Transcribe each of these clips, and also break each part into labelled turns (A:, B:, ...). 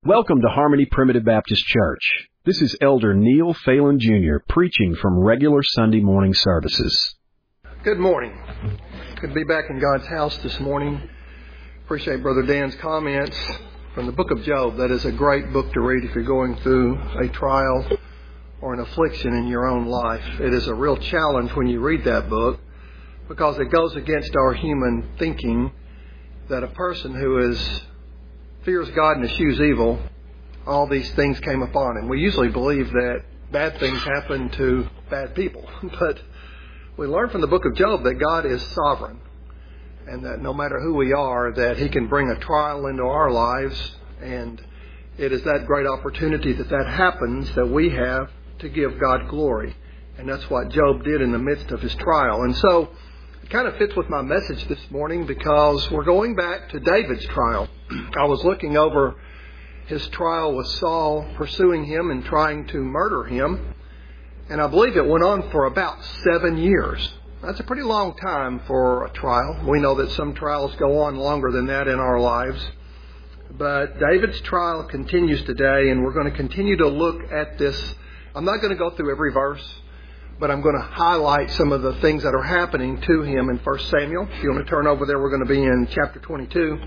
A: Welcome to Harmony Primitive Baptist Church. This is Elder Neil Phelan Jr. preaching from regular Sunday morning services.
B: Good morning. Good to be back in God's house this morning. Appreciate Brother Dan's comments from the book of Job. That is a great book to read if you're going through a trial or an affliction in your own life. It is a real challenge when you read that book because it goes against our human thinking that a person who fears God and eschews evil, all these things came upon him. We usually believe that bad things happen to bad people, but we learn from the book of Job that God is sovereign and that no matter who we are, that He can bring a trial into our lives, and it is that great opportunity that happens that we have to give God glory. And that's what Job did in the midst of his trial. And so it kind of fits with my message this morning because we're going back to David's trial. I was looking over his trial with Saul pursuing him and trying to murder him. And I believe it went on for about 7 years. That's a pretty long time for a trial. We know that some trials go on longer than that in our lives. But David's trial continues today, and we're going to continue to look at this. I'm not going to go through every verse, but I'm going to highlight some of the things that are happening to him in 1 Samuel. If you want to turn over there, we're going to be in chapter 22.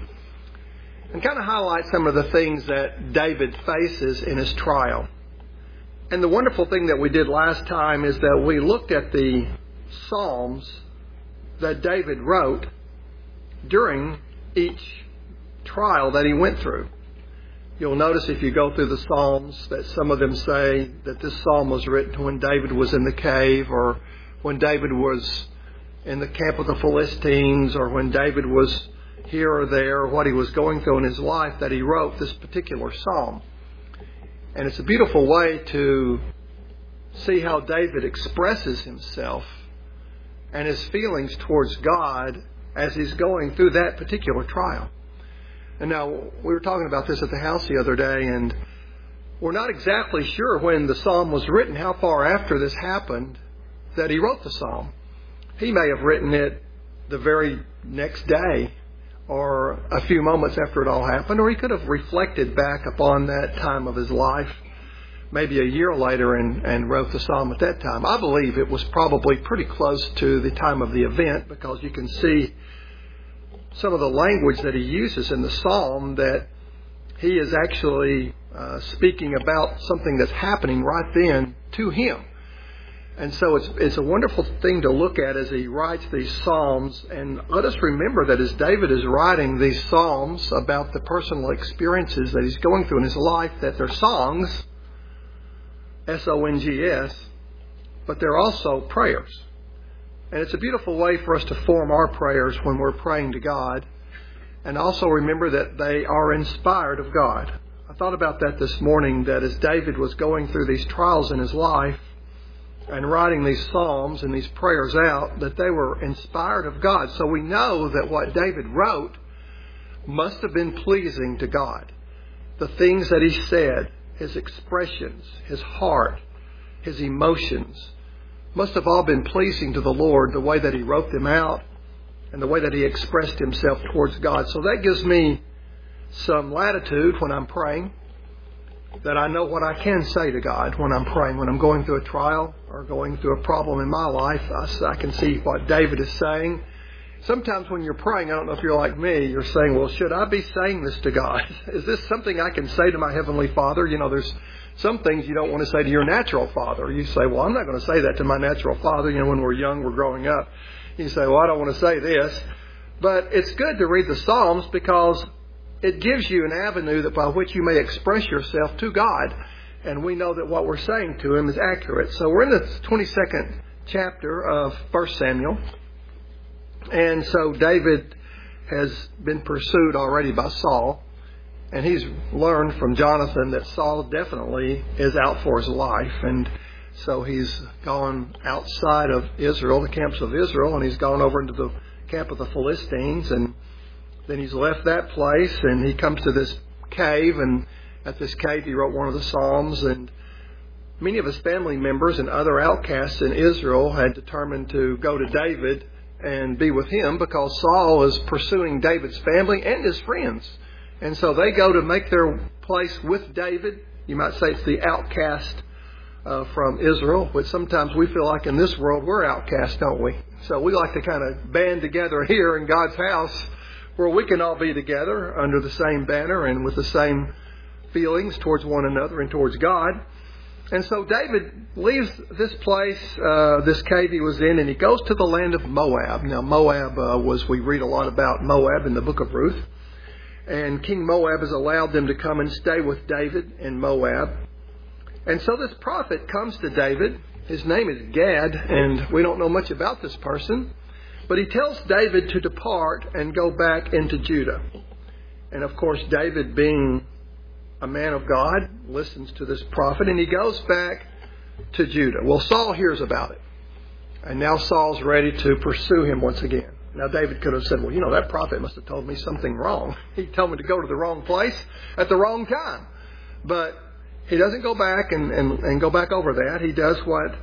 B: And kind of highlight some of the things that David faces in his trial. And the wonderful thing that we did last time is that we looked at the Psalms that David wrote during each trial that he went through. You'll notice if you go through the Psalms that some of them say that this psalm was written when David was in the cave, or when David was in the camp of the Philistines, or when David was here or there, or what he was going through in his life, that he wrote this particular psalm. And it's a beautiful way to see how David expresses himself and his feelings towards God as he's going through that particular trial. And now, we were talking about this at the house the other day, and we're not exactly sure when the psalm was written, how far after this happened that he wrote the psalm. He may have written it the very next day or a few moments after it all happened, or he could have reflected back upon that time of his life maybe a year later and wrote the psalm at that time. I believe it was probably pretty close to the time of the event, because you can see some of the language that he uses in the psalm that he is actually speaking about something that's happening right then to him. And so it's a wonderful thing to look at as he writes these psalms. And let us remember that as David is writing these psalms about the personal experiences that he's going through in his life, that they're songs, S-O-N-G-S, but they're also prayers. And it's a beautiful way for us to form our prayers when we're praying to God. And also remember that they are inspired of God. I thought about that this morning, that as David was going through these trials in his life and writing these psalms and these prayers out, that they were inspired of God. So we know that what David wrote must have been pleasing to God. The things that he said, his expressions, his heart, his emotions, must have all been pleasing to the Lord, the way that he wrote them out and the way that he expressed himself towards God. So that gives me some latitude when I'm praying, that I know what I can say to God when I'm praying. When I'm going through a trial or going through a problem in my life, I can see what David is saying. Sometimes when you're praying, I don't know if you're like me, you're saying, well, should I be saying this to God? Is this something I can say to my Heavenly Father? You know, there's some things you don't want to say to your natural father. You say, well, I'm not going to say that to my natural father. You know, when we're young, we're growing up. You say, well, I don't want to say this. But it's good to read the Psalms because it gives you an avenue by which you may express yourself to God. And we know that what we're saying to Him is accurate. So we're in the 22nd chapter of 1 Samuel. And so David has been pursued already by Saul. And he's learned from Jonathan that Saul definitely is out for his life. And so he's gone outside of Israel, the camps of Israel, and he's gone over into the camp of the Philistines. And then he's left that place and he comes to this cave. And at this cave he wrote one of the Psalms. And many of his family members and other outcasts in Israel had determined to go to David and be with him because Saul is pursuing David's family and his friends. And so they go to make their place with David. You might say it's the outcast from Israel, but sometimes we feel like in this world we're outcast, don't we? So we like to kind of band together here in God's house where we can all be together under the same banner and with the same feelings towards one another and towards God. And so David leaves this place, this cave he was in, and he goes to the land of Moab. Now Moab we read a lot about Moab in the book of Ruth. And King Moab has allowed them to come and stay with David in Moab. And so this prophet comes to David. His name is Gad, and we don't know much about this person. But he tells David to depart and go back into Judah. And of course, David, being a man of God, listens to this prophet, and he goes back to Judah. Well, Saul hears about it. And now Saul's ready to pursue him once again. Now, David could have said, well, that prophet must have told me something wrong. He told me to go to the wrong place at the wrong time. But he doesn't go back and go back over that. He does what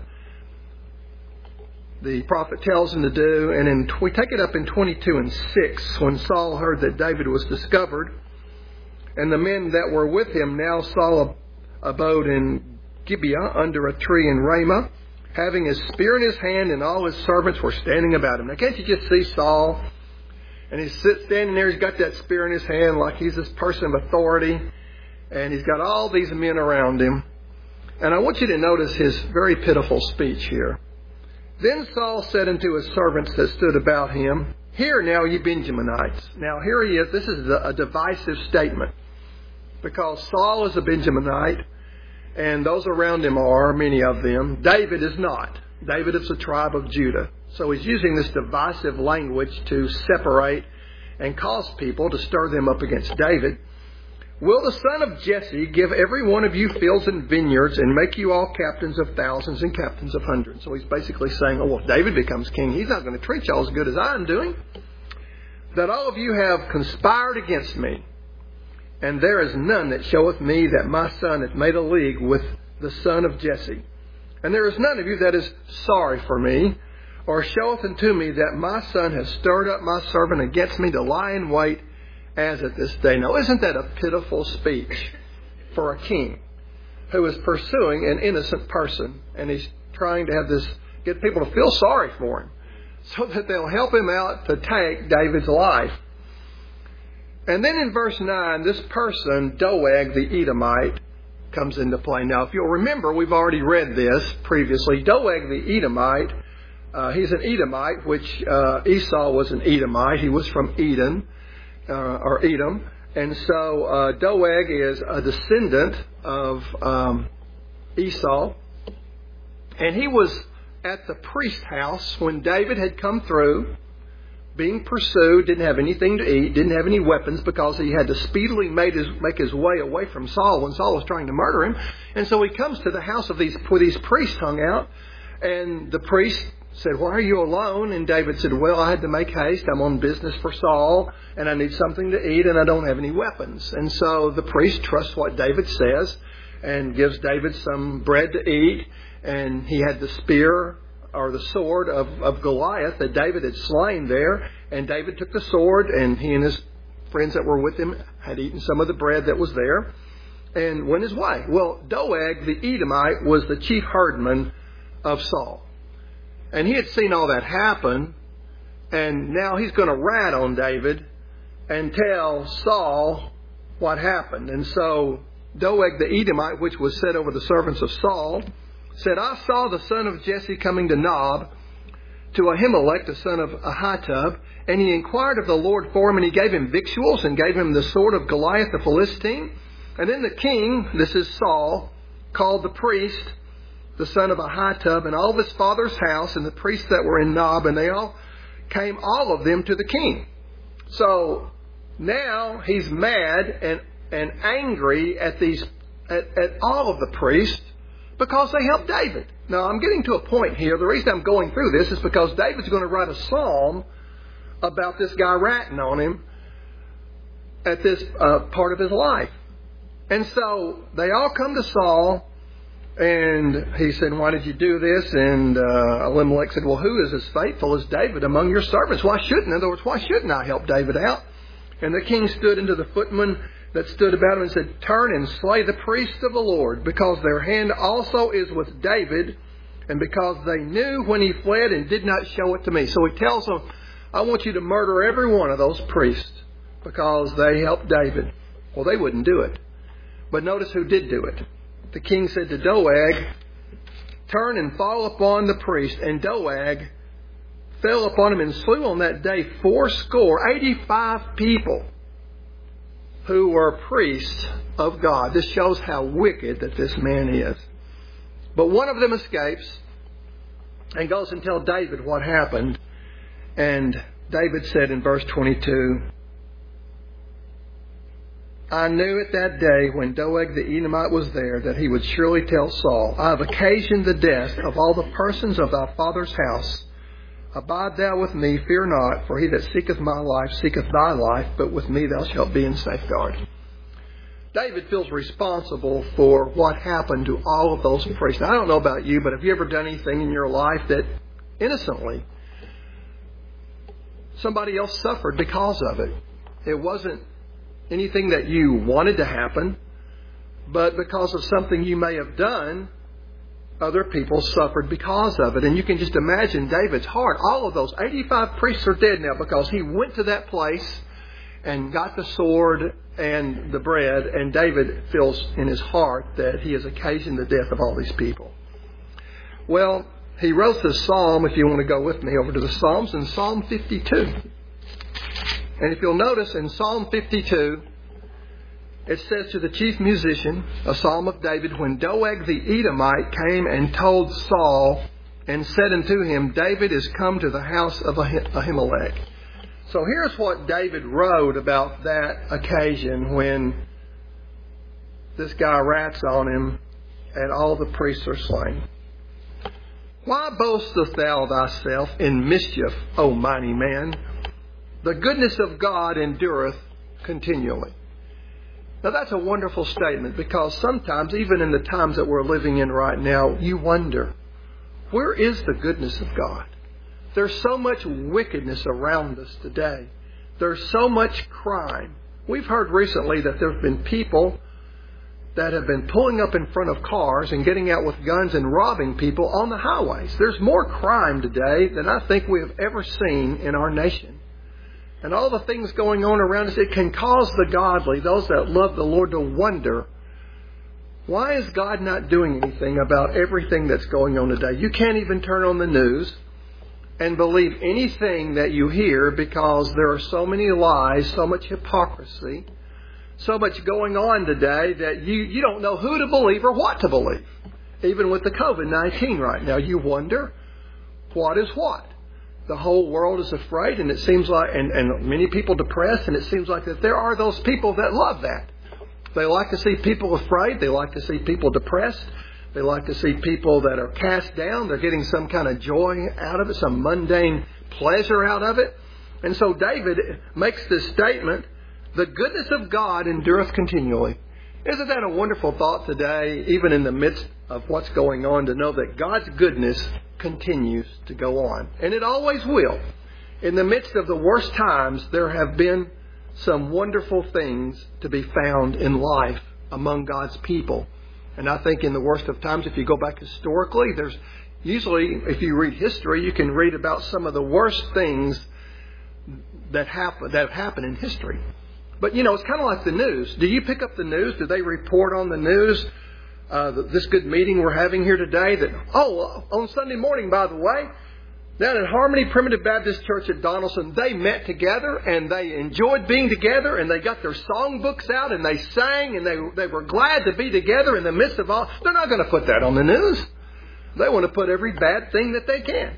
B: the prophet tells him to do. And we take it up in 22:6, when Saul heard that David was discovered. And the men that were with him, now Saul abode in Gibeah under a tree in Ramah, having his spear in his hand, and all his servants were standing about him. Now, can't you just see Saul? And he's standing there, he's got that spear in his hand like he's this person of authority. And he's got all these men around him. And I want you to notice his very pitiful speech here. Then Saul said unto his servants that stood about him, Hear now, ye Benjaminites. Now, here he is. This is a divisive statement. Because Saul is a Benjaminite, and those around him are, many of them. David is not. David is the tribe of Judah. So he's using this divisive language to separate and cause people to stir them up against David. Will the son of Jesse give every one of you fields and vineyards and make you all captains of thousands and captains of hundreds? So he's basically saying, if David becomes king, he's not going to treat y'all as good as I'm doing. That all of you have conspired against me. And there is none that showeth me that my son hath made a league with the son of Jesse. And there is none of you that is sorry for me, or showeth unto me that my son has stirred up my servant against me to lie in wait as at this day. Now, isn't that a pitiful speech for a king who is pursuing an innocent person, and he's trying to get people to feel sorry for him so that they'll help him out to take David's life? And then in verse 9, this person, Doeg the Edomite, comes into play. Now, if you'll remember, we've already read this previously. Doeg the Edomite, he's an Edomite, which Esau was an Edomite. He was from Edom. And so Doeg is a descendant of Esau. And he was at the priest house when David had come through, being pursued, didn't have anything to eat, didn't have any weapons, because he had to speedily make his way away from Saul when Saul was trying to murder him. And so he comes to the house where these priests hung out, and the priest said, Why are you alone? And David said, Well, I had to make haste. I'm on business for Saul, and I need something to eat, and I don't have any weapons. And so the priest trusts what David says and gives David some bread to eat. And he had the spear or the sword of Goliath that David had slain there. And David took the sword, and he and his friends that were with him had eaten some of the bread that was there and went his way. Well, Doeg the Edomite was the chief herdman of Saul. And he had seen all that happen, and now he's going to rat on David and tell Saul what happened. And so Doeg the Edomite, which was set over the servants of Saul, said, I saw the son of Jesse coming to Nob, to Ahimelech, the son of Ahitub, and he inquired of the Lord for him, and he gave him victuals, and gave him the sword of Goliath the Philistine. And then the king, this is Saul, called the priest, the son of Ahitub, and all of his father's house, and the priests that were in Nob, and they all came, all of them, to the king. So now he's mad and angry at all of the priests, because they helped David. Now, I'm getting to a point here. The reason I'm going through this is because David's going to write a psalm about this guy ratting on him at this part of his life. And so they all come to Saul, and he said, Why did you do this? And Elimelech said, Well, who is as faithful as David among your servants? In other words, why shouldn't I help David out? And the king stood unto the footmen that stood about him and said, "Turn and slay the priests of the Lord, because their hand also is with David, and because they knew when he fled and did not show it to me." So he tells them, I want you to murder every one of those priests because they helped David. Well, they wouldn't do it. But notice who did do it. The king said to Doeg, "Turn and fall upon the priest." And Doeg fell upon him and slew on that day 85 people who were priests of God. This shows how wicked that this man is. But one of them escapes and goes and tells David what happened. And David said in verse 22, "I knew at that day when Doeg the Edomite was there that he would surely tell Saul, I have occasioned the death of all the persons of thy father's house. Abide thou with me, fear not, for he that seeketh my life seeketh thy life, but with me thou shalt be in safeguard." David feels responsible for what happened to all of those priests. Now, I don't know about you, but have you ever done anything in your life that innocently somebody else suffered because of it? It wasn't anything that you wanted to happen, but because of something you may have done, other people suffered because of it. And you can just imagine David's heart. All of those 85 priests are dead now because he went to that place and got the sword and the bread, and David feels in his heart that he has occasioned the death of all these people. Well, he wrote this psalm, if you want to go with me over to the Psalms, in Psalm 52. And if you'll notice in Psalm 52, it says to the chief musician, a psalm of David, "When Doeg the Edomite came and told Saul and said unto him, David is come to the house of Ahimelech." So here's what David wrote about that occasion when this guy rats on him and all the priests are slain. "Why boastest thou thyself in mischief, O mighty man? The goodness of God endureth continually." Now that's a wonderful statement, because sometimes, even in the times that we're living in right now, you wonder, where is the goodness of God? There's so much wickedness around us today. There's so much crime. We've heard recently that there have been people that have been pulling up in front of cars and getting out with guns and robbing people on the highways. There's more crime today than I think we have ever seen in our nation. And all the things going on around us, it can cause the godly, those that love the Lord, to wonder, why is God not doing anything about everything that's going on today? You can't even turn on the news and believe anything that you hear, because there are so many lies, so much hypocrisy, so much going on today that you don't know who to believe or what to believe. Even with the COVID-19 right now, you wonder what is what. The whole world is afraid, and it seems like, and many people depressed, and it seems like that there are those people that love that. They like to see people afraid. They like to see people depressed. They like to see people that are cast down. They're getting some kind of joy out of it, some mundane pleasure out of it. And so David makes this statement, "The goodness of God endureth continually." Isn't that a wonderful thought today, even in the midst of what's going on, to know that God's goodness continues to go on? And it always will. In the midst of the worst times, there have been some wonderful things to be found in life among God's people. And I think in the worst of times, if you go back historically, there's usually, if you read history, you can read about some of the worst things that have happened in history. But, it's kind of like the news. Do you pick up the news? Do they report on the news this good meeting we're having here today? That, on Sunday morning, by the way, down at Harmony Primitive Baptist Church at Donaldson, they met together and they enjoyed being together, and they got their songbooks out and they sang, and they were glad to be together in the midst of all. They're not going to put that on the news. They want to put every bad thing that they can.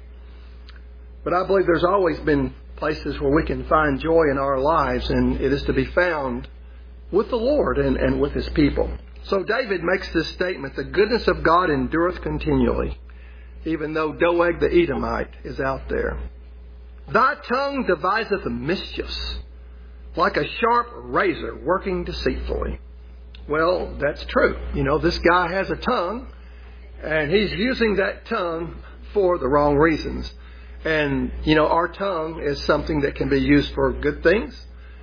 B: But I believe there's always been places where we can find joy in our lives, and it is to be found with the Lord and with His people. So David makes this statement, "The goodness of God endureth continually," even though Doeg the Edomite is out there. "Thy tongue deviseth mischiefs, like a sharp razor working deceitfully." Well, that's true. This guy has a tongue, and he's using that tongue for the wrong reasons. And, our tongue is something that can be used for good things,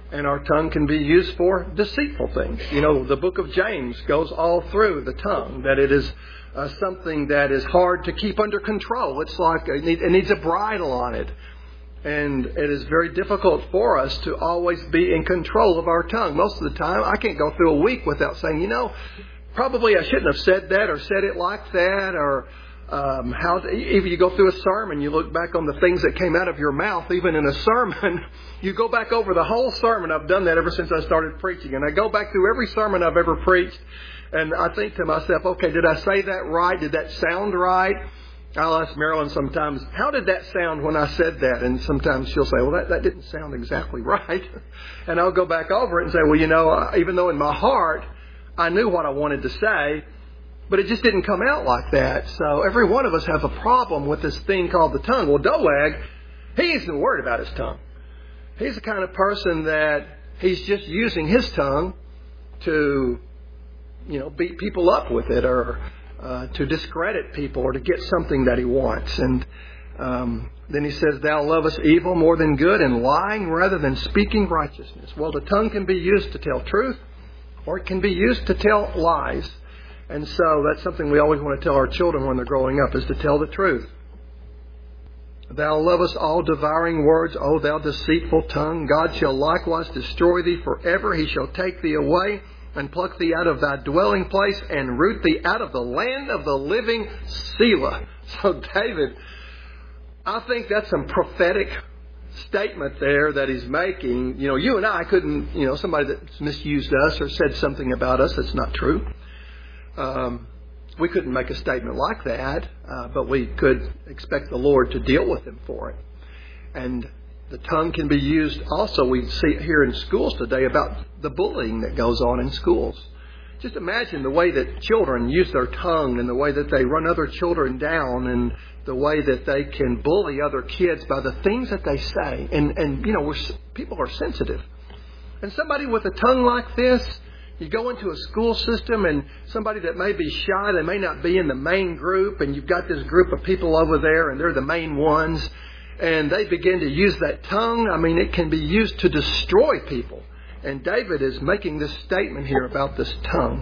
B: And our tongue can be used for deceitful things. You know, the book of James goes all through the tongue, that it is something that is hard to keep under control. It's like it needs a bridle on it. And it is very difficult for us to always be in control of our tongue. Most of the time, I can't go through a week without saying, you know, probably I shouldn't have said that or said it like that. Or if you go through a sermon, you look back on the things that came out of your mouth, even in a sermon, you go back over the whole sermon. I've done that ever since I started preaching. And I go back through every sermon I've ever preached. And I think to myself, okay, did I say that right? Did that sound right? I'll ask Marilyn sometimes, how did that sound when I said that? And sometimes she'll say, well, that didn't sound exactly right. And I'll go back over it and say, well, you know, even though in my heart I knew what I wanted to say, but it just didn't come out like that. So every one of us has a problem with this thing called the tongue. Well, Doeg, he isn't worried about his tongue. He's the kind of person that he's just using his tongue to, you know, beat people up with it or to discredit people or to get something that he wants. And then he says, thou lovest evil more than good and lying rather than speaking righteousness. Well, the tongue can be used to tell truth or it can be used to tell lies. And so that's something we always want to tell our children when they're growing up, is to tell the truth. Thou lovest all devouring words, O thou deceitful tongue. God shall likewise destroy thee forever. He shall take thee away and pluck thee out of thy dwelling place and root thee out of the land of the living. Selah. So David, I think that's some prophetic statement there that he's making. You know, you and I couldn't, you know, somebody that's misused us or said something about us that's not true. We couldn't make a statement like that, but we could expect the Lord to deal with him for it. And the tongue can be used also, we see it here in schools today, about the bullying that goes on in schools. Just imagine the way that children use their tongue and the way that they run other children down and the way that they can bully other kids by the things that they say. And you know, people are sensitive. And somebody with a tongue like this, you go into a school system and somebody that may be shy, they may not be in the main group, and you've got this group of people over there and they're the main ones, and they begin to use that tongue. I mean, it can be used to destroy people. And David is making this statement here about this tongue.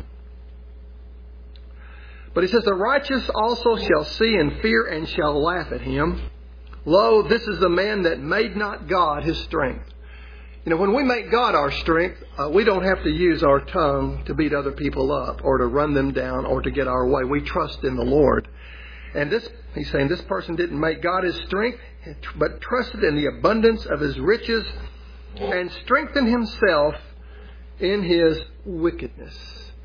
B: But he says, the righteous also shall see and fear and shall laugh at him. Lo, this is the man that made not God his strength. You know, when we make God our strength, we don't have to use our tongue to beat other people up or to run them down or to get our way. We trust in the Lord. And this, he's saying, this person didn't make God his strength, but trusted in the abundance of his riches and strengthened himself in his wickedness.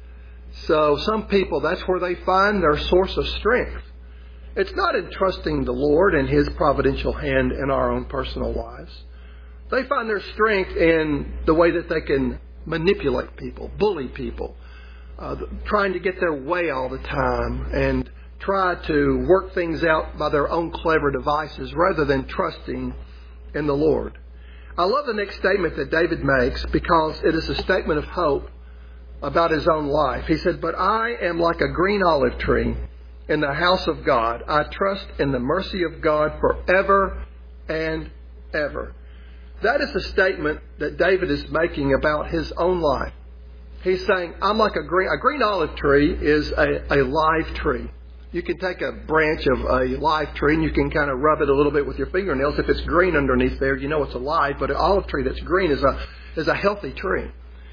B: So some people, that's where they find their source of strength. It's not in trusting the Lord and his providential hand in our own personal lives. They find their strength in the way that they can manipulate people, bully people, trying to get their way all the time and try to work things out by their own clever devices rather than trusting in the Lord. I love the next statement that David makes because it is a statement of hope about his own life. He said, but I am like a green olive tree in the house of God. I trust in the mercy of God forever and ever. That is a statement that David is making about his own life. He's saying, I'm like a green olive tree is a live tree. You can take a branch of a live tree and you can kind of rub it a little bit with your fingernails. If it's green underneath there, you know it's alive. But an olive tree that's green is a healthy tree.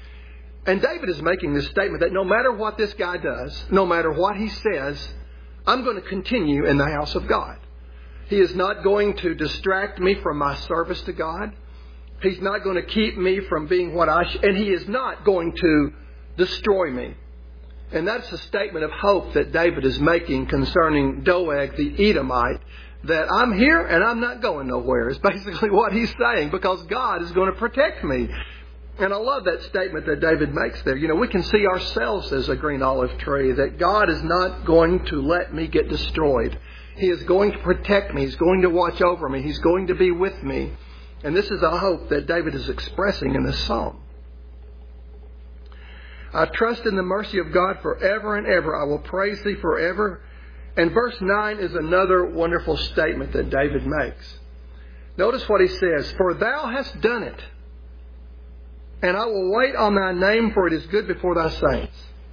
B: And David is making this statement that no matter what this guy does, no matter what he says, I'm going to continue in the house of God. He is not going to distract me from my service to God. He's not going to keep me from being what and he is not going to destroy me. And that's a statement of hope that David is making concerning Doeg the Edomite, that I'm here and I'm not going nowhere is basically what he's saying, because God is going to protect me. And I love that statement that David makes there. You know, we can see ourselves as a green olive tree, that God is not going to let me get destroyed. He is going to protect me. He's going to watch over me. He's going to be with me. And this is a hope that David is expressing in this psalm. I trust in the mercy of God forever and ever. I will praise thee forever. And verse 9 is another wonderful statement that David makes. Notice what he says. For thou hast done it. and I will wait on thy name, for it is good before thy saints.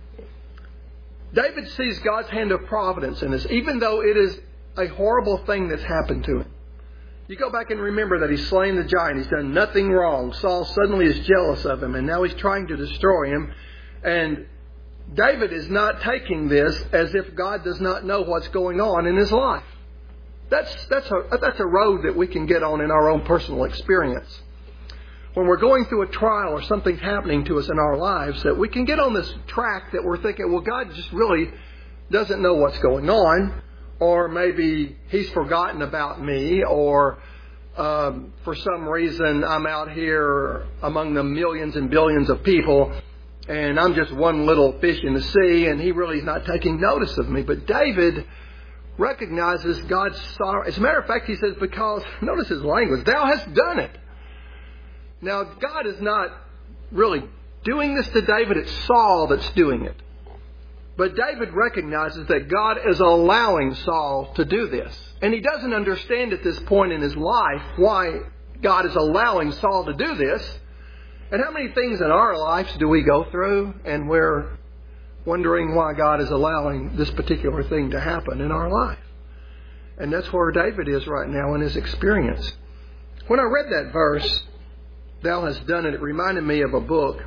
B: David sees God's hand of providence in this, even though it is a horrible thing that's happened to him. You go back and remember that he's slain the giant. He's done nothing wrong. Saul suddenly is jealous of him, and now he's trying to destroy him. And David is not taking this as if God does not know what's going on in his life. That's a road that we can get on in our own personal experience. When we're going through a trial or something's happening to us in our lives, that we can get on this track that we're thinking, well, God just really doesn't know what's going on. Or maybe He's forgotten about me, or for some reason I'm out here among the millions and billions of people and I'm just one little fish in the sea and He really is not taking notice of me. But David recognizes God's sorrow. As a matter of fact, he says, because, notice his language, thou hast done it. Now, God is not really doing this to David. It's Saul that's doing it. But David recognizes that God is allowing Saul to do this. And he doesn't understand at this point in his life why God is allowing Saul to do this. And how many things in our lives do we go through and we're wondering why God is allowing this particular thing to happen in our life? And that's where David is right now in his experience. When I read that verse, thou hast done it, it reminded me of a book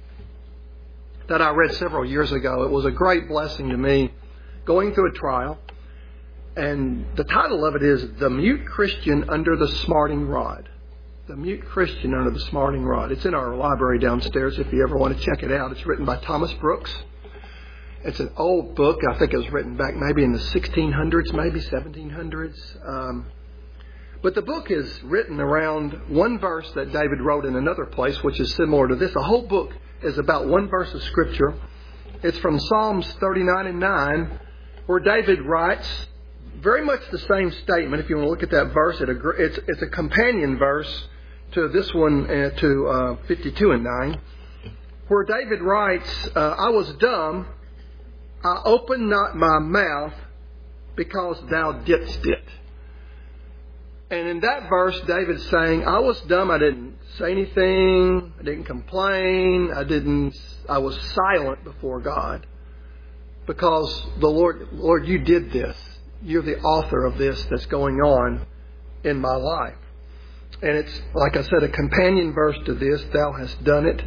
B: that I read several years ago. It was a great blessing to me going through a trial. And the title of it is The Mute Christian Under the Smarting Rod. The Mute Christian Under the Smarting Rod. It's in our library downstairs if you ever want to check it out. It's written by Thomas Brooks. It's an old book. I think it was written back maybe in the 1600s, maybe 1700s. But the book is written around one verse that David wrote in another place, which is similar to this. The whole book is about one verse of Scripture. It's from Psalms 39 and 9, where David writes very much the same statement. If you want to look at that verse, it's a companion verse to this one, to 52 and 9, where David writes, I was dumb, I opened not my mouth, because thou didst it. And in that verse, David's saying, I was dumb, I didn't say anything, I didn't complain, I was silent before God. Because the Lord, you did this. You're the author of this that's going on in my life. And it's, like I said, a companion verse to this, thou hast done it.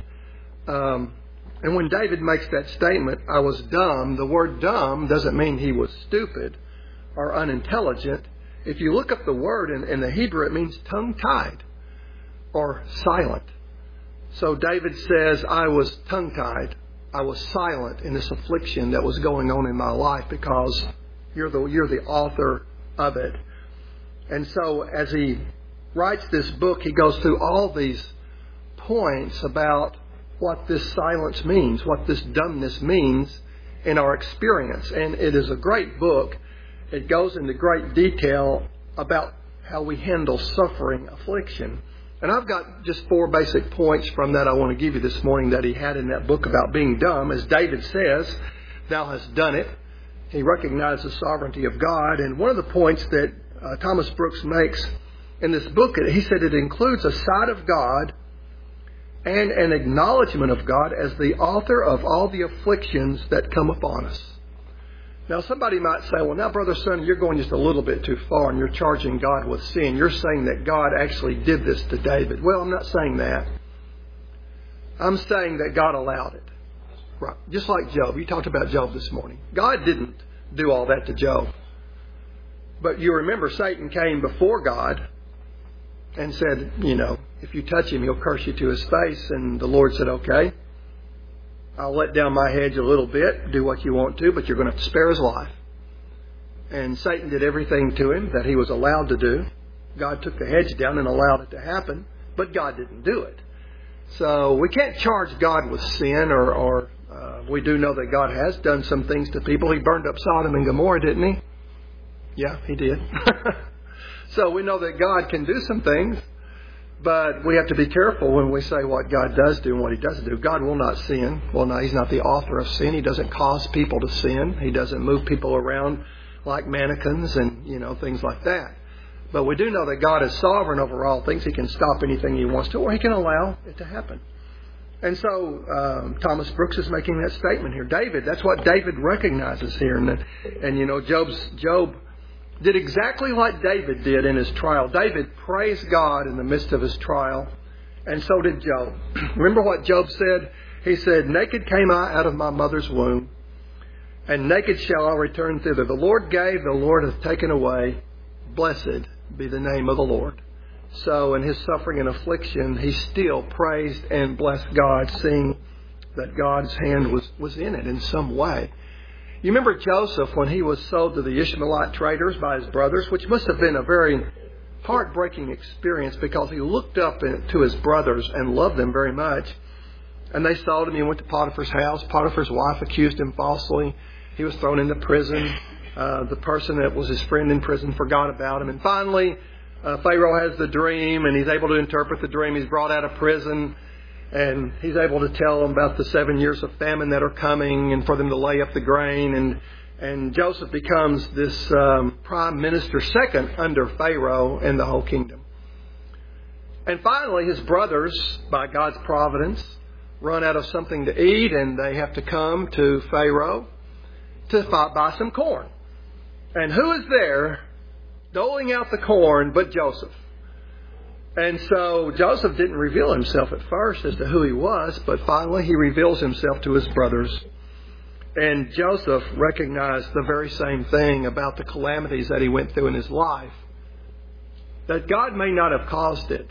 B: And when David makes that statement, I was dumb, the word dumb doesn't mean he was stupid or unintelligent. If you look up the word in the Hebrew, it means tongue-tied or silent. So David says, I was tongue-tied. I was silent in this affliction that was going on in my life because you're the author of it. And so as he writes this book, he goes through all these points about what this silence means, what this dumbness means in our experience. And it is a great book. It goes into great detail about how we handle suffering, affliction. And I've got just 4 basic points from that I want to give you this morning that he had in that book about being dumb. As David says, thou hast done it. He recognized the sovereignty of God. And one of the points that Thomas Brooks makes in this book, he said it includes a sight of God and an acknowledgement of God as the author of all the afflictions that come upon us. Now, somebody might say, well, now, Brother Son, you're going just a little bit too far and you're charging God with sin. You're saying that God actually did this to David. Well, I'm not saying that. I'm saying that God allowed it. Right. Just like Job. You talked about Job this morning. God didn't do all that to Job. But you remember Satan came before God and said, if you touch him, he'll curse you to his face. And the Lord said, okay, I'll let down my hedge a little bit, do what you want to, but you're going to have to spare his life. And Satan did everything to him that he was allowed to do. God took the hedge down and allowed it to happen, but God didn't do it. So we can't charge God with sin, or we do know that God has done some things to people. He burned up Sodom and Gomorrah, didn't he? Yeah, he did. So we know that God can do some things. But we have to be careful when we say what God does do and what He doesn't do. God will not sin. Well, no, He's not the author of sin. He doesn't cause people to sin. He doesn't move people around like mannequins and, things like that. But we do know that God is sovereign over all things. He can stop anything He wants to, or He can allow it to happen. And so Thomas Brooks is making that statement here. David, that's what David recognizes here. And you know, Job did exactly like David did in his trial. David praised God in the midst of his trial, and so did Job. Remember what Job said? He said, "Naked came I out of my mother's womb, and naked shall I return thither. The Lord gave, the Lord hath taken away. Blessed be the name of the Lord." So in his suffering and affliction, he still praised and blessed God, seeing that God's hand was in it in some way. You remember Joseph when he was sold to the Ishmaelite traders by his brothers, which must have been a very heartbreaking experience because he looked up to his brothers and loved them very much. And they sold him. He went to Potiphar's house. Potiphar's wife accused him falsely. He was thrown into prison. The person that was his friend in prison forgot about him. And finally, Pharaoh has the dream, and he's able to interpret the dream. He's brought out of prison, and he's able to tell them about the 7 years of famine that are coming and for them to lay up the grain. And Joseph becomes this prime minister, second under Pharaoh in the whole kingdom. And finally, his brothers, by God's providence, run out of something to eat, and they have to come to Pharaoh to buy some corn. And who is there doling out the corn but Joseph? And so Joseph didn't reveal himself at first as to who he was, but finally he reveals himself to his brothers. And Joseph recognized the very same thing about the calamities that he went through in his life. That God may not have caused it,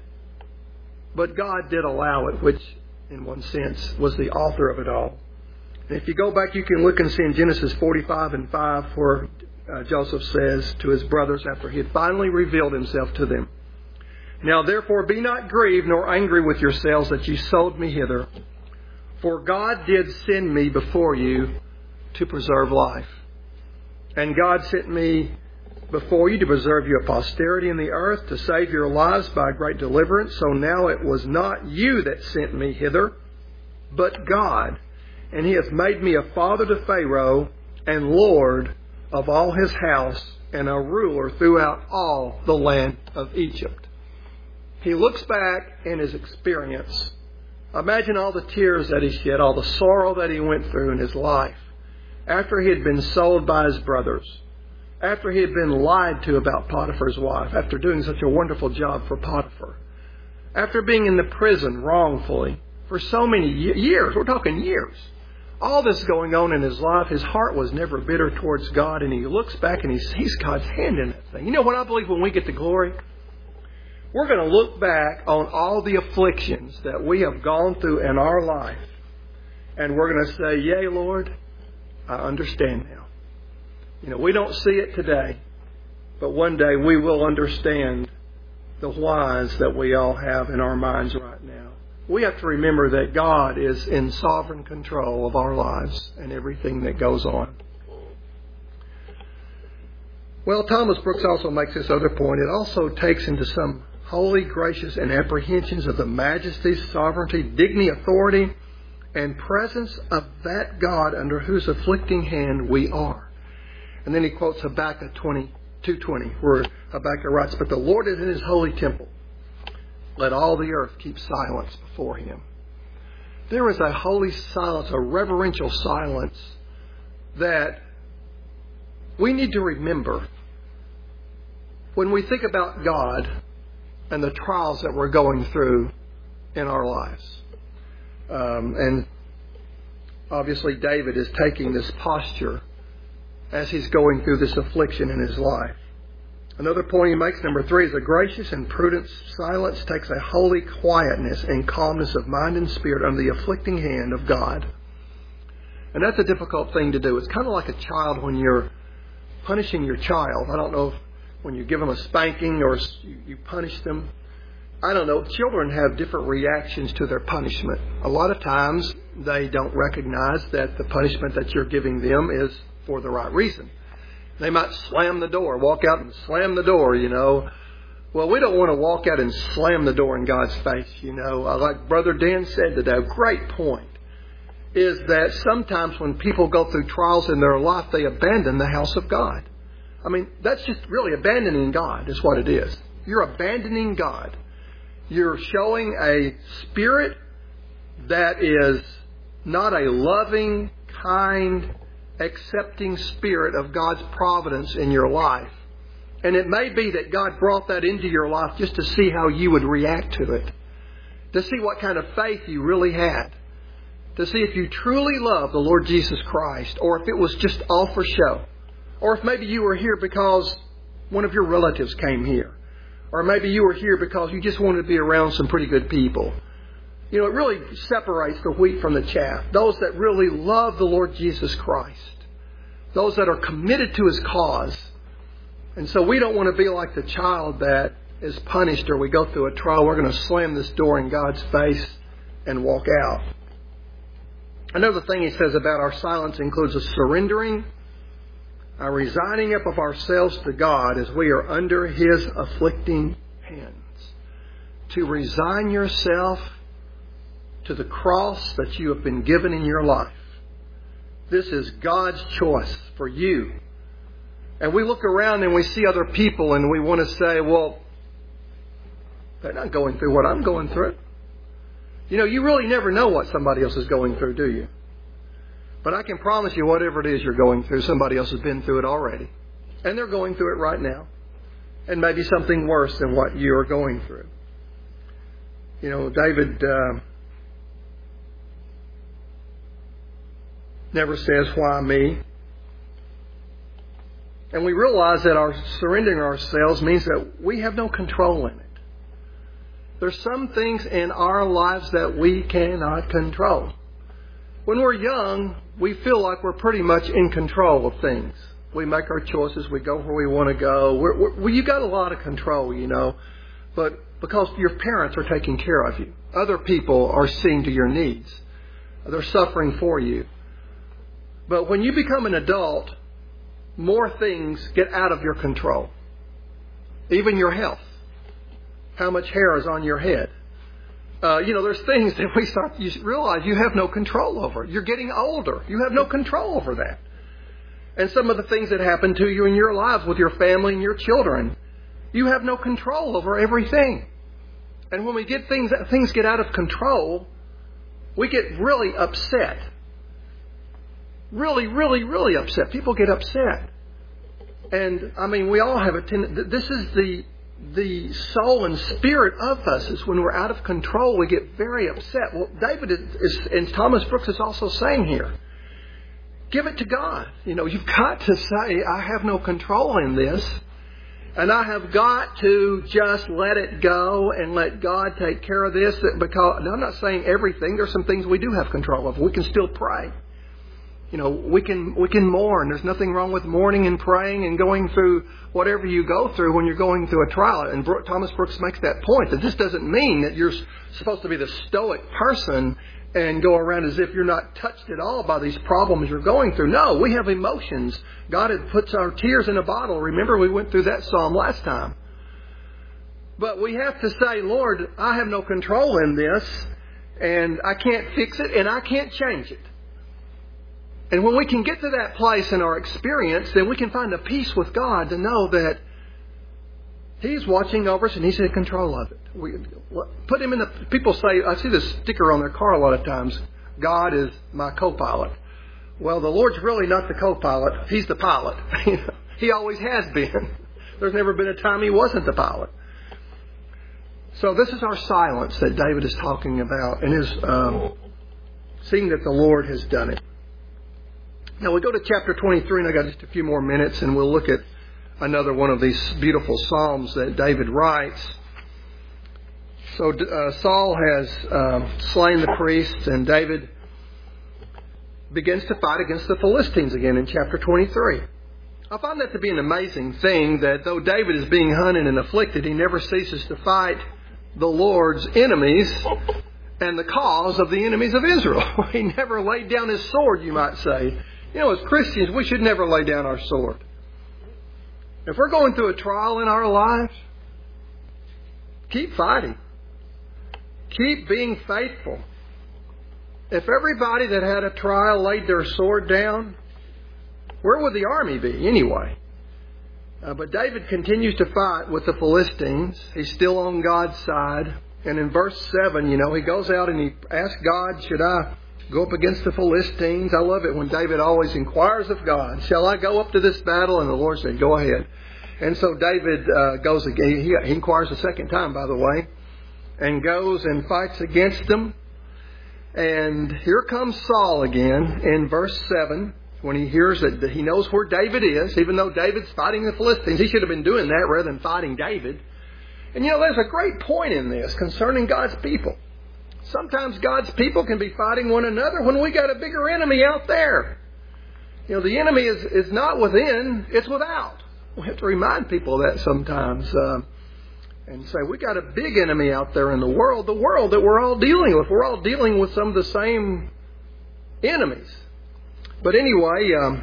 B: but God did allow it, which in one sense was the author of it all. And if you go back, you can look and see in Genesis 45:5 where Joseph says to his brothers after he had finally revealed himself to them, "Now therefore be not grieved nor angry with yourselves that ye sold me hither, for God did send me before you to preserve life. And God sent me before you to preserve your posterity in the earth, to save your lives by great deliverance. So now it was not you that sent me hither, but God. And he hath made me a father to Pharaoh, and Lord of all his house, and a ruler throughout all the land of Egypt." He looks back in his experience. Imagine all the tears that he shed, all the sorrow that he went through in his life, after he had been sold by his brothers, after he had been lied to about Potiphar's wife, after doing such a wonderful job for Potiphar, after being in the prison wrongfully for so many years. We're talking years. All this going on in his life, his heart was never bitter towards God, and he looks back and he sees God's hand in that thing. You know what I believe when we get to glory? We're going to look back on all the afflictions that we have gone through in our life, and we're going to say, "Yea, Lord, I understand now." You know, we don't see it today, but one day we will understand the whys that we all have in our minds right now. We have to remember that God is in sovereign control of our lives and everything that goes on. Well, Thomas Brooks also makes this other point. It also takes into some holy, gracious, and apprehensions of the majesty, sovereignty, dignity, authority, and presence of that God under whose afflicting hand we are. And then he quotes Habakkuk 2:20, where Habakkuk writes, "But the Lord is in his holy temple. Let all the earth keep silence before him." There is a holy silence, a reverential silence that we need to remember when we think about God and the trials that we're going through in our lives. And obviously David is taking this posture as he's going through this affliction in his life. Another point he makes, number 3, is a gracious and prudent silence takes a holy quietness and calmness of mind and spirit under the afflicting hand of God. And that's a difficult thing to do. It's kind of like a child when you're punishing your child. I don't know if when you give them a spanking or you punish them. I don't know. Children have different reactions to their punishment. A lot of times they don't recognize that the punishment that you're giving them is for the right reason. They might slam the door, walk out and slam the door, you know. Well, we don't want to walk out and slam the door in God's face, you know. Like Brother Dan said today, a great point is that sometimes when people go through trials in their life, they abandon the house of God. I mean, that's just really abandoning God is what it is. You're abandoning God. You're showing a spirit that is not a loving, kind, accepting spirit of God's providence in your life. And it may be that God brought that into your life just to see how you would react to it, to see what kind of faith you really had, to see if you truly love the Lord Jesus Christ, or if it was just all for show, or if maybe you were here because one of your relatives came here, or maybe you were here because you just wanted to be around some pretty good people. You know, it really separates the wheat from the chaff. Those that really love the Lord Jesus Christ. Those that are committed to His cause. And so we don't want to be like the child that is punished or we go through a trial. We're going to slam this door in God's face and walk out. Another thing he says about our silence includes a surrendering, a resigning up of ourselves to God as we are under His afflicting hands. To resign yourself to the cross that you have been given in your life. This is God's choice for you. And we look around and we see other people and we want to say, well, they're not going through what I'm going through. You know, you really never know what somebody else is going through, do you? But I can promise you whatever it is you're going through, somebody else has been through it already. And they're going through it right now. And maybe something worse than what you are going through. You know, David never says, why me? And we realize that our surrendering ourselves means that we have no control in it. There's some things in our lives that we cannot control. When we're young, we feel like we're pretty much in control of things. We make our choices. We go where we want to go. You got a lot of control, you know. But because your parents are taking care of you. Other people are seeing to your needs. They're suffering for you. But when you become an adult, more things get out of your control. Even your health. How much hair is on your head. There's things that you realize you have no control over. You're getting older. You have no control over that. And some of the things that happen to you in your lives with your family and your children, you have no control over everything. And when we get things get out of control, we get really upset. Really, really, really upset. People get upset. And, we all have a tendency. This is the soul and spirit of us, is when we're out of control, we get very upset. Well, David is, and Thomas Brooks is also saying here, give it to God. You've got to say, I have no control in this. And I have got to just let it go and let God take care of this. Because I'm not saying everything. There's some things we do have control of. We can still pray. We can mourn. There's nothing wrong with mourning and praying and going through whatever you go through when you're going through a trial. And Thomas Brooks makes that point, that this doesn't mean that you're supposed to be the stoic person and go around as if you're not touched at all by these problems you're going through. No, we have emotions. God had puts our tears in a bottle. Remember, we went through that psalm last time. But we have to say, Lord, I have no control in this, and I can't fix it, and I can't change it. And when we can get to that place in our experience, then we can find a peace with God to know that He's watching over us and He's in control of it. Put Him in the... People say, I see this sticker on their car a lot of times, God is my co-pilot. Well, the Lord's really not the co-pilot. He's the pilot. He always has been. There's never been a time He wasn't the pilot. So this is our silence that David is talking about, and is seeing that the Lord has done it. Now we go to chapter 23, and I got just a few more minutes, and we'll look at another one of these beautiful psalms that David writes. So Saul has slain the priests, and David begins to fight against the Philistines again in chapter 23. I find that to be an amazing thing, that though David is being hunted and afflicted, he never ceases to fight the Lord's enemies and the cause of the enemies of Israel. He never laid down his sword, you might say. As Christians, we should never lay down our sword. If we're going through a trial in our lives, keep fighting. Keep being faithful. If everybody that had a trial laid their sword down, where would the army be anyway? But David continues to fight with the Philistines. He's still on God's side. And in verse 7, he goes out and he asks God, should I go up against the Philistines? I love it when David always inquires of God, shall I go up to this battle? And the Lord said, go ahead. And so David goes again. He inquires a second time, by the way, and goes and fights against them. And here comes Saul again in verse 7 when he hears that he knows where David is. Even though David's fighting the Philistines, he should have been doing that rather than fighting David. And there's a great point in this concerning God's people. Sometimes God's people can be fighting one another when we got a bigger enemy out there. The enemy is not within, it's without. We have to remind people of that sometimes. And say, we got a big enemy out there in the world that we're all dealing with. We're all dealing with some of the same enemies. But anyway,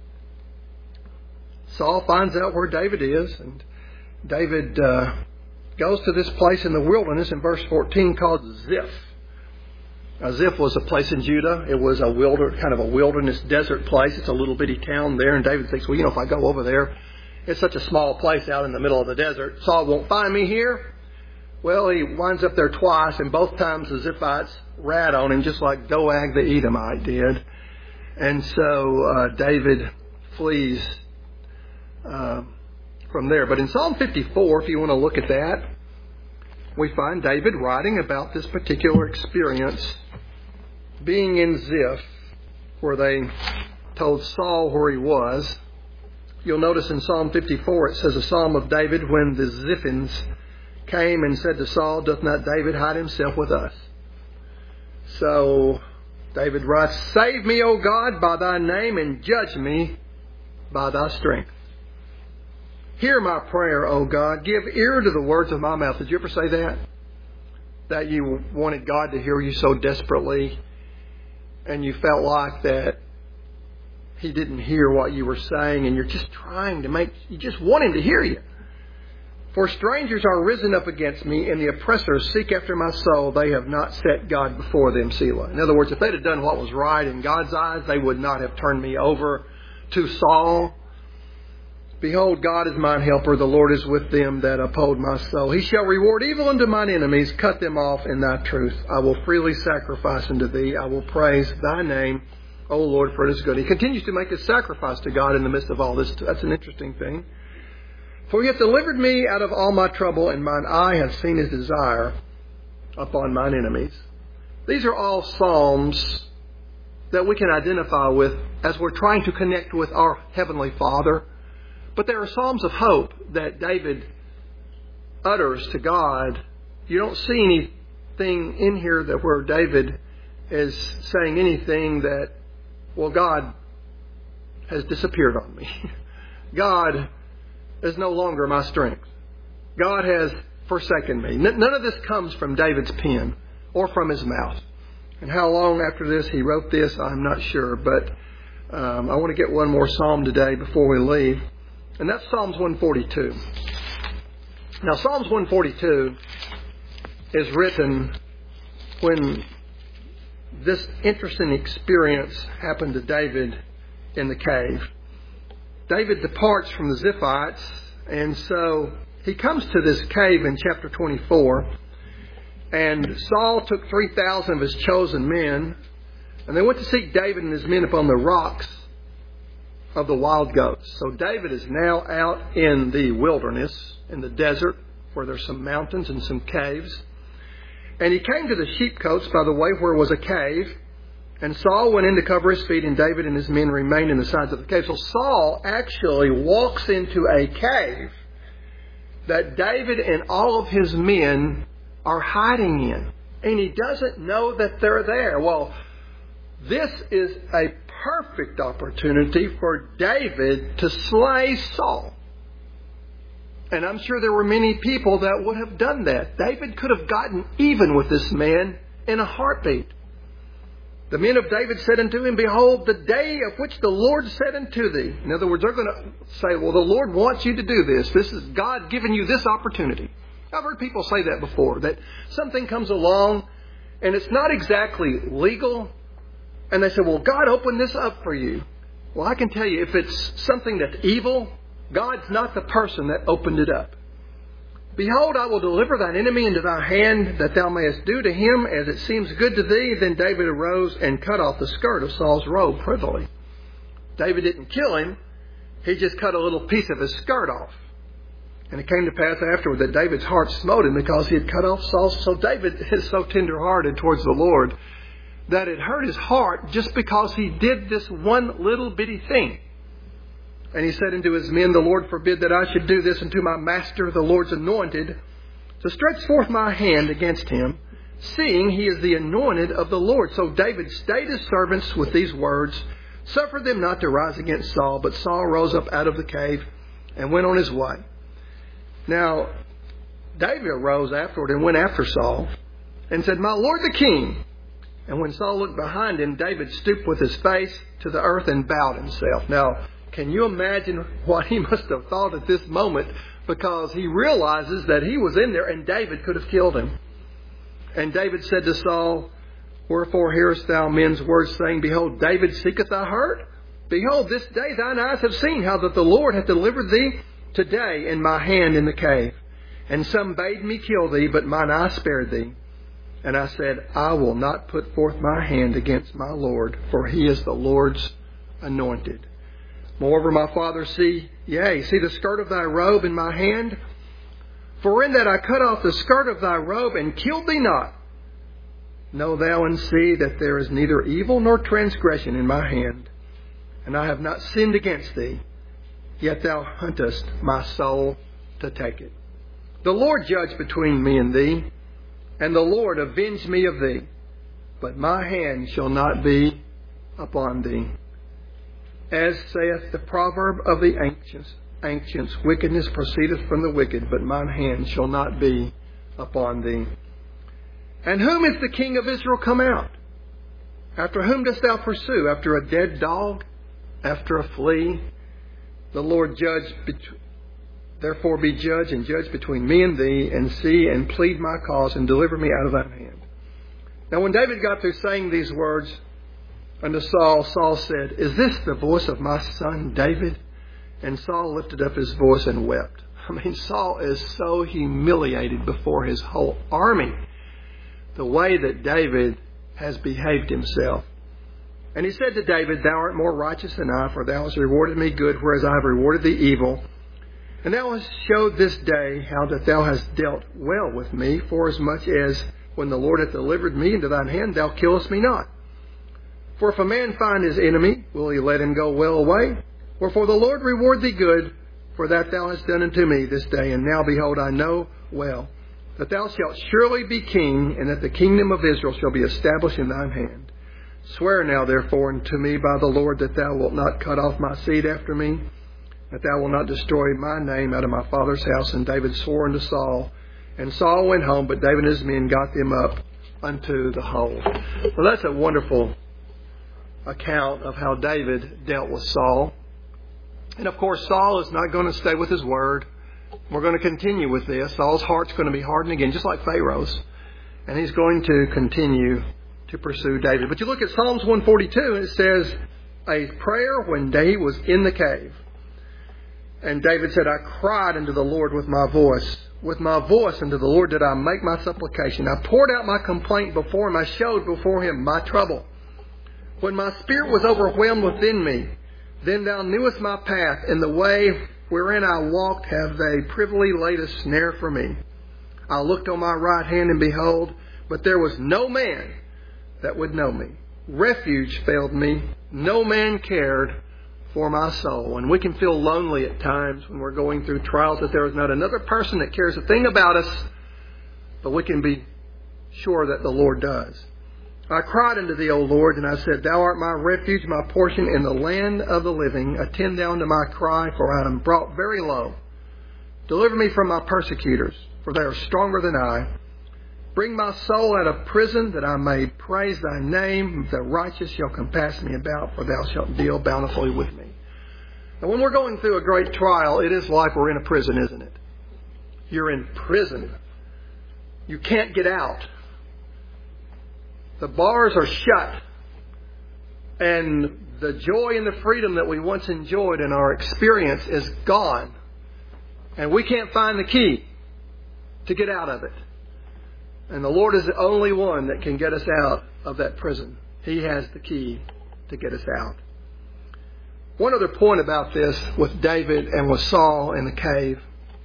B: Saul finds out where David is, and David goes to this place in the wilderness in verse 14 called Ziph. Now, Ziph was a place in Judah. It was kind of a wilderness desert place. It's a little bitty town there, and David thinks, if I go over there, it's such a small place out in the middle of the desert, Saul won't find me here. Well, he winds up there twice, and both times the Ziphites rat on him, just like Doeg the Edomite did. And so David flees from there. But in Psalm 54, if you want to look at that, we find David writing about this particular experience, being in Ziph, where they told Saul where he was. You'll notice in Psalm 54 it says, a psalm of David when the Ziphins came and said to Saul, doth not David hide himself with us? So David writes, save me, O God, by thy name, and judge me by thy strength. Hear my prayer, O God. Give ear to the words of my mouth. Did you ever say that? That you wanted God to hear you so desperately, and you felt like that He didn't hear what you were saying, and you're just you just want Him to hear you. For strangers are risen up against me, and the oppressors seek after my soul. They have not set God before them, Selah. In other words, if they'd have done what was right in God's eyes, they would not have turned me over to Saul. Behold, God is mine helper. The Lord is with them that uphold my soul. He shall reward evil unto mine enemies. Cut them off in thy truth. I will freely sacrifice unto thee. I will praise thy name, O Lord, for it is good. He continues to make a sacrifice to God in the midst of all this. That's an interesting thing. For he hath delivered me out of all my trouble, and mine eye hath seen his desire upon mine enemies. These are all psalms that we can identify with as we're trying to connect with our Heavenly Father. But there are psalms of hope that David utters to God. You don't see anything in here that where David is saying anything that, well, God has disappeared on me. God is no longer my strength. God has forsaken me. None of this comes from David's pen or from his mouth. And how long after this he wrote this, I'm not sure. But I want to get one more psalm today before we leave. And that's Psalms 142. Now, Psalms 142 is written when this interesting experience happened to David in the cave. David departs from the Ziphites, and so he comes to this cave in chapter 24. And Saul took 3,000 of his chosen men, and they went to seek David and his men upon the rocks of the wild goats. So David is now out in the wilderness, in the desert, where there's some mountains and some caves. And he came to the sheepcotes by the way where was a cave. And Saul went in to cover his feet, and David and his men remained in the sides of the cave. So Saul actually walks into a cave that David and all of his men are hiding in. And he doesn't know that they're there. Well, this is a perfect opportunity for David to slay Saul. And I'm sure there were many people that would have done that. David could have gotten even with this man in a heartbeat. The men of David said unto him, behold, the day of which the Lord said unto thee. In other words, they're going to say, well, the Lord wants you to do this. This is God giving you this opportunity. I've heard people say that before, that something comes along and it's not exactly legal. And they say, well, God opened this up for you. Well, I can tell you, if it's something that's evil, God's not the person that opened it up. Behold, I will deliver thine enemy into thy hand, that thou mayest do to him as it seems good to thee. Then David arose and cut off the skirt of Saul's robe privily. David didn't kill him. He just cut a little piece of his skirt off. And it came to pass afterward that David's heart smote him because he had cut off Saul's. So David is so tender-hearted towards the Lord that it hurt his heart just because he did this one little bitty thing. And he said unto his men, the Lord forbid that I should do this unto my master, the Lord's anointed, to stretch forth my hand against him, seeing he is the anointed of the Lord. So David stayed his servants with these words, suffered them not to rise against Saul. But Saul rose up out of the cave and went on his way. Now, David arose afterward and went after Saul and said, my lord the king. And when Saul looked behind him, David stooped with his face to the earth and bowed himself. Now, can you imagine what he must have thought at this moment? Because he realizes that he was in there and David could have killed him. And David said to Saul, wherefore hearest thou men's words, saying, behold, David seeketh thy hurt? Behold, this day thine eyes have seen how that the Lord hath delivered thee today in my hand in the cave. And some bade me kill thee, but mine eye spared thee. And I said, I will not put forth my hand against my Lord, for he is the Lord's anointed. Moreover, my father, see the skirt of thy robe in my hand. For in that I cut off the skirt of thy robe and killed thee not. Know thou and see that there is neither evil nor transgression in my hand. And I have not sinned against thee. Yet thou huntest my soul to take it. The Lord judge between me and thee, and the Lord avenge me of thee. But my hand shall not be upon thee. As saith the proverb of the ancients, wickedness proceedeth from the wicked, but mine hand shall not be upon thee. And whom is the king of Israel come out? After whom dost thou pursue? After a dead dog? After a flea? The Lord therefore be judge and judge between me and thee, and see and plead my cause, and deliver me out of thine hand. Now when David got through saying these words unto Saul, Saul said, is this the voice of my son David? And Saul lifted up his voice and wept. I mean, Saul is so humiliated before his whole army, the way that David has behaved himself. And he said to David, thou art more righteous than I, for thou hast rewarded me good, whereas I have rewarded thee evil. And thou hast showed this day how that thou hast dealt well with me, forasmuch as when the Lord hath delivered me into thine hand, thou killest me not. For if a man find his enemy, will he let him go well away? Wherefore the Lord reward thee good, for that thou hast done unto me this day. And now behold, I know well that thou shalt surely be king, and that the kingdom of Israel shall be established in thine hand. Swear now therefore unto me by the Lord that thou wilt not cut off my seed after me, that thou wilt not destroy my name out of my father's house. And David swore unto Saul. And Saul went home, but David and his men got them up unto the hold. Well, that's a wonderful account of how David dealt with Saul. And of course, Saul is not going to stay with his word. We're going to continue with this. Saul's heart's going to be hardened again, just like Pharaoh's. And he's going to continue to pursue David. But you look at Psalms 142, and it says, a prayer when he was in the cave. And David said, I cried unto the Lord with my voice. With my voice unto the Lord did I make my supplication. I poured out my complaint before him. I showed before him my trouble. When my spirit was overwhelmed within me, then thou knewest my path. In the way wherein I walked have they privily laid a snare for me. I looked on my right hand, and behold, but there was no man that would know me. Refuge failed me. No man cared for my soul. And we can feel lonely at times when we're going through trials, that there is not another person that cares a thing about us, but we can be sure that the Lord does. I cried unto thee, O Lord, and I said, thou art my refuge, my portion in the land of the living. Attend thou unto my cry, for I am brought very low. Deliver me from my persecutors, for they are stronger than I. Bring my soul out of prison, that I may praise thy name. The righteous shall compass me about, for thou shalt deal bountifully with me. Now, when we're going through a great trial, it is like we're in a prison, isn't it? You're in prison. You can't get out. The bars are shut. And the joy and the freedom that we once enjoyed in our experience is gone. And we can't find the key. to get out of it. And the Lord is the only one that can get us out of that prison. He has the key to get us out. One other point about this with David and with Saul in the cave.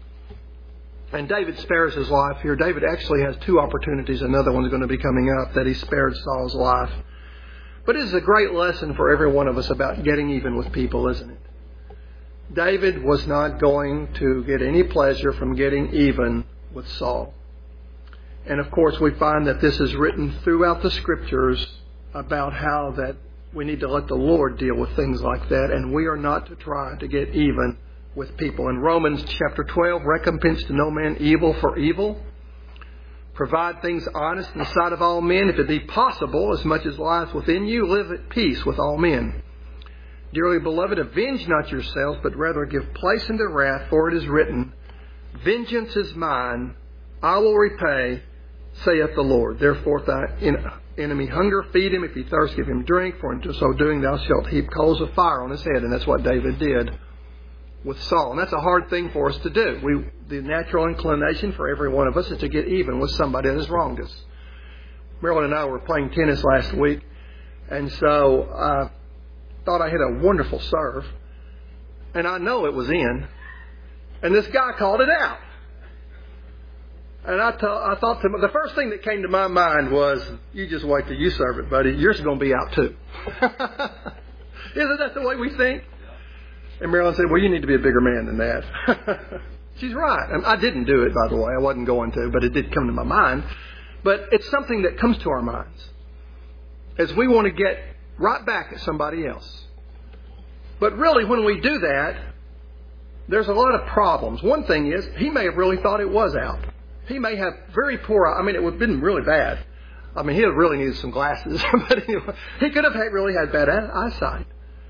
B: And David spares his life here. David actually has two opportunities. Another one's going to be coming up that he spared Saul's life. But it is a great lesson for every one of us about getting even with people, isn't it? David was not going to get any pleasure from getting even with Saul. And of course, we find that this is written throughout the Scriptures about how that we need to let the Lord deal with things like that, and we are not to try to get even with people. In Romans chapter 12, recompense to no man evil for evil. Provide things honest in the sight of all men. If it be possible, as much as lieth within you, live at peace with all men. Dearly beloved, avenge not yourselves, but rather give place unto wrath, for it is written, Vengeance is mine, I will repay, saith the Lord. Therefore, if thy enemy hunger, feed him. If he thirst, give him drink. For in so doing, thou shalt heap coals of fire on his head. And that's what David did with Saul. And that's a hard thing for us to do. The natural inclination for every one of us is to get even with somebody that has wronged us. Marilyn and I were playing tennis last week. And so I thought I hit a wonderful serve. And I know it was in. And this guy called it out. And I thought to the first thing that came to my mind was, you just wait till you serve it, buddy. Yours is going to be out too. Isn't that the way we think? And Marilyn said, well, you need to be a bigger man than that. She's right. And I didn't do it, by the way. I wasn't going to, but it did come to my mind. But it's something that comes to our minds as we want to get right back at somebody else. But really, when we do that, there's a lot of problems. One thing is, he may have really thought it was out. He may have very poor, it would have been really bad. He really needed some glasses. But anyway, he could have really had bad eyesight.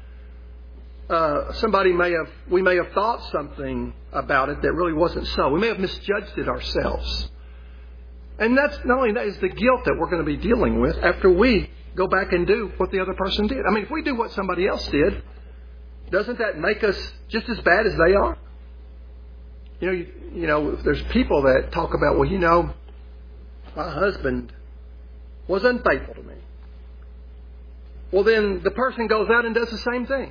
B: We may have thought something about it that really wasn't so. We may have misjudged it ourselves. And that's not only that is the guilt that we're going to be dealing with after we go back and do what the other person did. If we do what somebody else did, doesn't that make us just as bad as they are? There's people that talk about, my husband was unfaithful to me. Well, then the person goes out and does the same thing.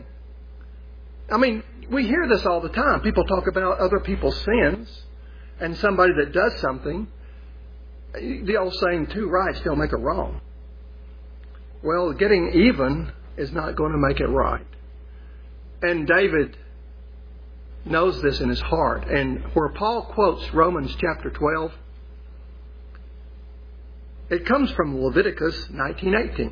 B: We hear this all the time. People talk about other people's sins and somebody that does something. The old saying, two rights don't make a wrong. Well, getting even is not going to make it right. And David knows this in his heart. And where Paul quotes Romans chapter 12, it comes from Leviticus 19:18.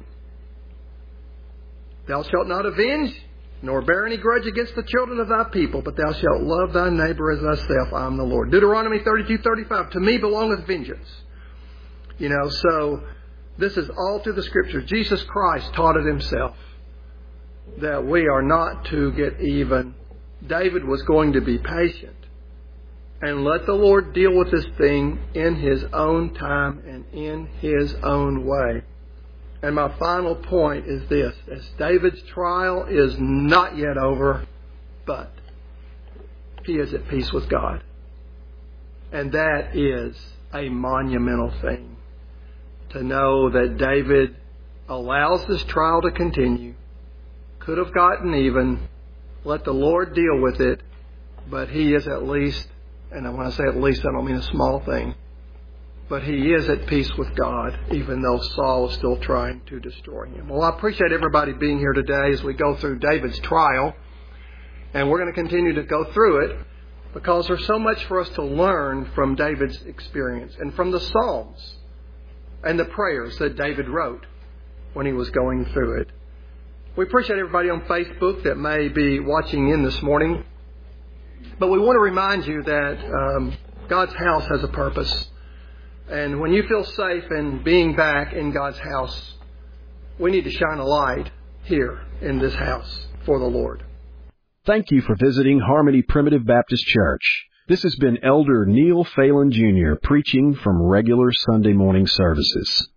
B: Thou shalt not avenge, nor bear any grudge against the children of thy people, but thou shalt love thy neighbor as thyself. I am the Lord. Deuteronomy 32:35. To me belongeth vengeance. So this is all through the Scriptures. Jesus Christ taught it himself that we are not to get even. David was going to be patient and let the Lord deal with this thing in his own time and in his own way. And my final point is this. As David's trial is not yet over, but he is at peace with God. And that is a monumental thing. To know that David allows this trial to continue, could have gotten even, let the Lord deal with it, but he is at least, and when I say at least, I don't mean a small thing, but he is at peace with God, even though Saul is still trying to destroy him. Well, I appreciate everybody being here today as we go through David's trial, and we're going to continue to go through it because there's so much for us to learn from David's experience and from the Psalms and the prayers that David wrote when he was going through it. We appreciate everybody on Facebook that may be watching in this morning. But we want to remind you that God's house has a purpose. And when you feel safe in being back in God's house, we need to shine a light here in this house for the Lord.
A: Thank you for visiting Harmony Primitive Baptist Church. This has been Elder Neil Phelan Jr. preaching from regular Sunday morning services.